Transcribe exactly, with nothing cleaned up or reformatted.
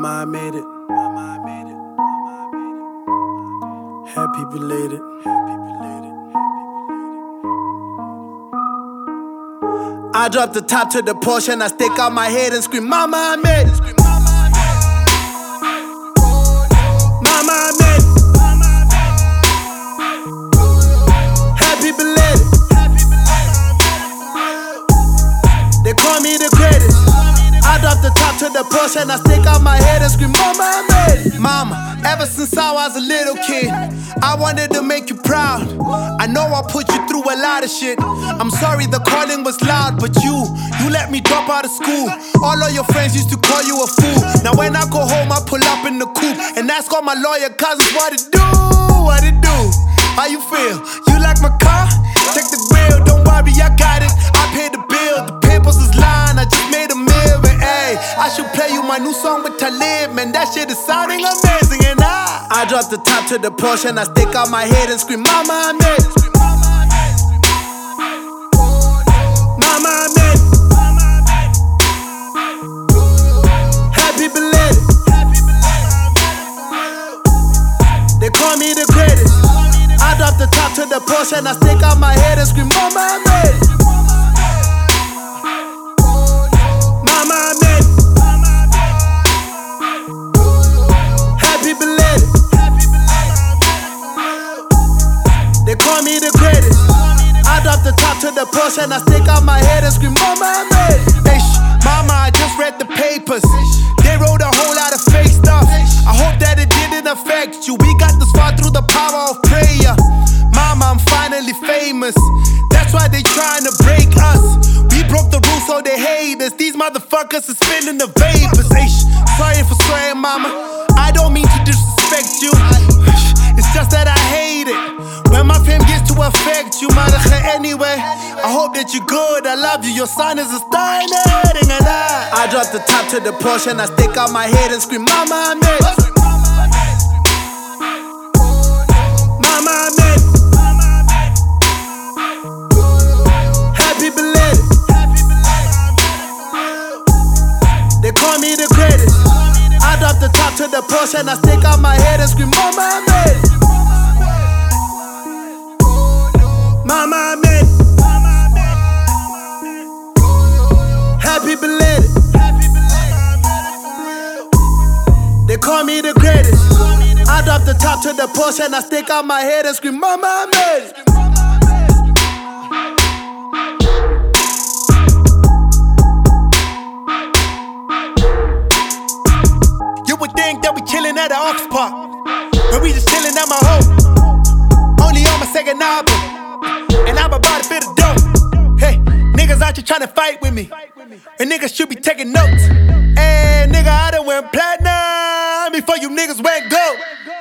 Mama, I made it. Mama, I made it. Mama, I made it. Happy belated. Happy belated. I drop the top to the Porsche and I stick out my head and scream, Mama, I made it. Mama, I made it. Happy belated. They call me the greatest. I drop the top to the Porsche and I stick out my head and scream, Mama, I made it. Mama, ever since I was a little kid, I wanted to make you proud. I know I put you through a lot of shit. I'm sorry the calling was loud, but you, you let me drop out of school. All of your friends used to call you a fool. Now when I go home, I pull up in the coupe and ask all my lawyer cousins what it do, what it do. How you feel? You like my car? Check the grill, don't worry, I got it. I paid the bill, the papers is lying, I just made a meal. And ayy, I should play you my new song with Talib, man, that shit is sounding amazing. And I, I drop the top to the Porsche and I stick out my head and scream, Mama, I made it. Mama, I made it. Happy belated. They call me the greatest. I drop the top to the Porsche and I stick out my head and scream, Mama, I made it. Mama, I made it. Happy belated. They call me the greatest. I drop the top to the Porsche and I stick out my head and scream, Mama, I made it. Hey, Mama, I just read the papers. They wrote a whole lot of fake stuff. I hope that it didn't affect you. We got this far through the power of prayer. Mama, I'm finally famous. That's why they trying to break us. We broke the rules so they hate us. These motherfuckers are spinning the vapors. Hey, sorry for swearing, Mama. I don't mean to disrespect you. It's just that I hate it when my fame gets to affect you, mother. Anyway, I hope that you're good. I love you. Your son is a star and everything. And I, I drop the top to the Porsche and I stick out my head and scream, Mama, I made it. Mama, I made it. Happy belated. They call me the greatest. I drop the top to the Porsche and I stick out my head and scream, Mama, I made it. Mama, I made it. Happy belated. They call me the greatest. I drop the top to the Porsche and I stick out my head and scream, Mama, I made it. You would think that we chillin' at the Ox Park, but we just chillin' at my home. Only on my second album, and I'm about to fit a dope. Hey, niggas out here tryna fight with me, and niggas should be taking notes. Hey, nigga, I done went platinum before you niggas went gold.